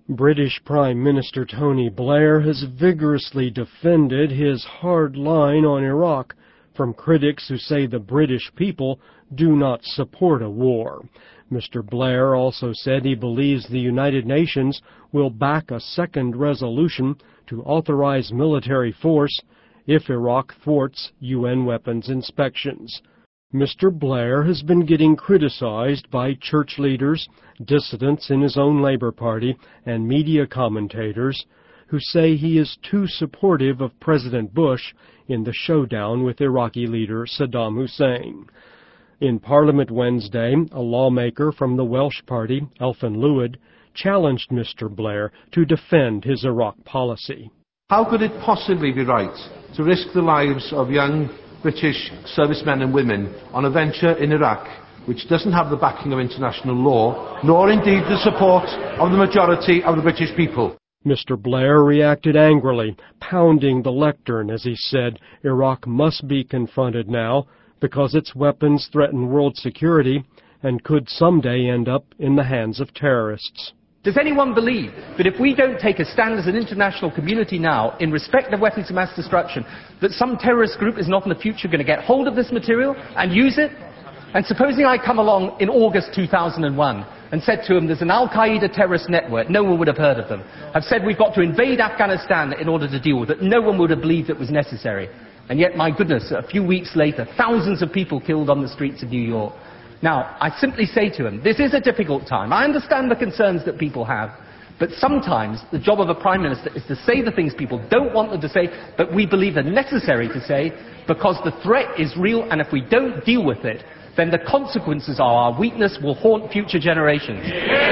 British Prime Minister Tony Blair has vigorously defended his hard line on Iraq from critics who say the British people do not support a war. Mr. Blair also said he believes the United Nations will back a second resolution to authorize military force if Iraq thwarts UN weapons inspections. Mr. Blair has been getting criticized by church leaders, dissidents in his own Labour Party, and media commentators who say he is too supportive of President Bush in the showdown with Iraqi leader Saddam Hussein. In Parliament Wednesday, a lawmaker from the Welsh Party, Elfyn Lwyd, challenged Mr. Blair to defend his Iraq policy. How could it possibly be right to risk the lives of young British servicemen and women on a venture in Iraq which doesn't have the backing of international law, nor indeed the support of the majority of the British people? Mr. Blair reacted angrily, pounding the lectern as he said Iraq must be confronted now because its weapons threaten world security and could someday end up in the hands of terrorists. Does anyone believe that if we don't take a stand as an international community now in respect of weapons of mass destruction, that some terrorist group is not in the future going to get hold of this material and use it? And supposing I come along in August 2001 and said to them there's an Al-Qaeda terrorist network, no one would have heard of them. I've said we've got to invade Afghanistan in order to deal with it. No one would have believed it was necessary. And yet, my goodness, a few weeks later, thousands of people killed on the streets of New York. Now, I simply say to them, this is a difficult time. I understand the concerns that people have, but sometimes the job of a Prime Minister is to say the things people don't want them to say, but we believe are necessary to say, because the threat is real, and if we don't deal with it, then the consequences are our weakness will haunt future generations.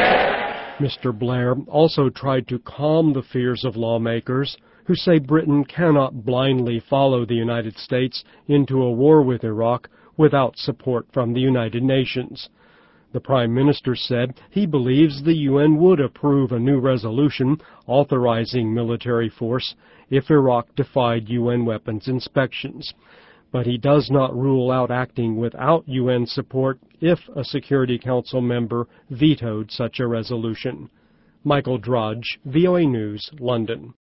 Mr. Blair also tried to calm the fears of lawmakers who say Britain cannot blindly follow the United States into a war with Iraq without support from the United Nations. The Prime Minister said he believes the UN would approve a new resolution authorizing military force if Iraq defied UN weapons inspections. But he does not rule out acting without UN support if a Security Council member vetoed such a resolution. Michael Drudge, VOA News, London.